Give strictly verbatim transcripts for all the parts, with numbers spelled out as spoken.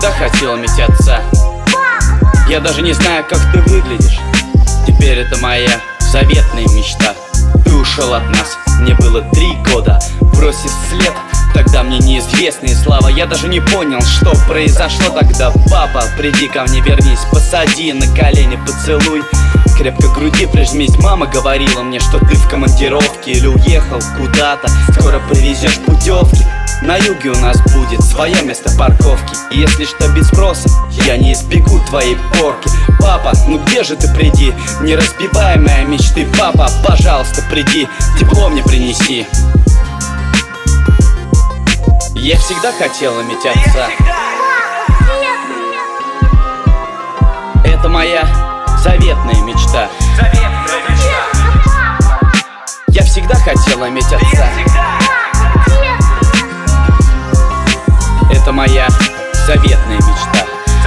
всегда хотел иметь отца. Я даже не знаю, как ты выглядишь. Теперь это моя заветная мечта. Ты ушел от нас, мне было три года. Бросив след, тогда мне неизвестные слова. Я даже не понял, что произошло тогда. Папа, приди ко мне, вернись, посади на колени, поцелуй, крепко к груди прижмись. Мама говорила мне, что ты в командировке или уехал куда-то. Скоро привезешь путевки. На юге у нас будет свое место парковки. И если что, без спроса я не избегу твоей порки. Папа, ну где же ты, приди, не разбивай мои мечты. Папа, пожалуйста, приди, тепло мне принеси. Я всегда хотел иметь отца. Это моя заветная мечта. Я всегда хотел иметь отца. Это моя заветная мечта.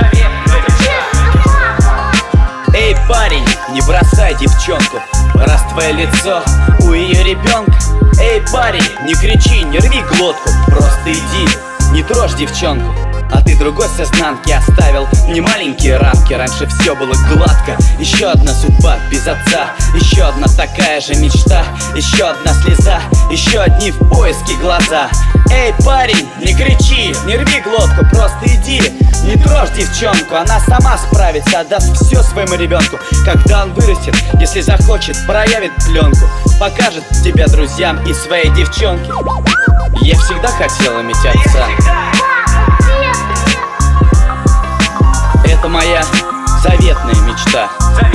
Эй, парень, не бросай девчонку, раз твое лицо у ее ребенка. Эй, парень, не кричи, не рви глотку, просто иди, не трожь девчонку. А ты другой с изнанки оставил не маленькие рамки. Раньше все было гладко. Еще одна судьба без отца, еще одна такая же мечта, еще одна слеза, еще одни в поиске глаза. Эй, парень, не кричи, не рви глотку, просто иди, не трожь девчонку. Она сама справится, отдаст все своему ребенку. Когда он вырастет, если захочет, проявит пленку, покажет тебя друзьям и своей девчонке. Я всегда хотел иметь отца. Это моя заветная мечта.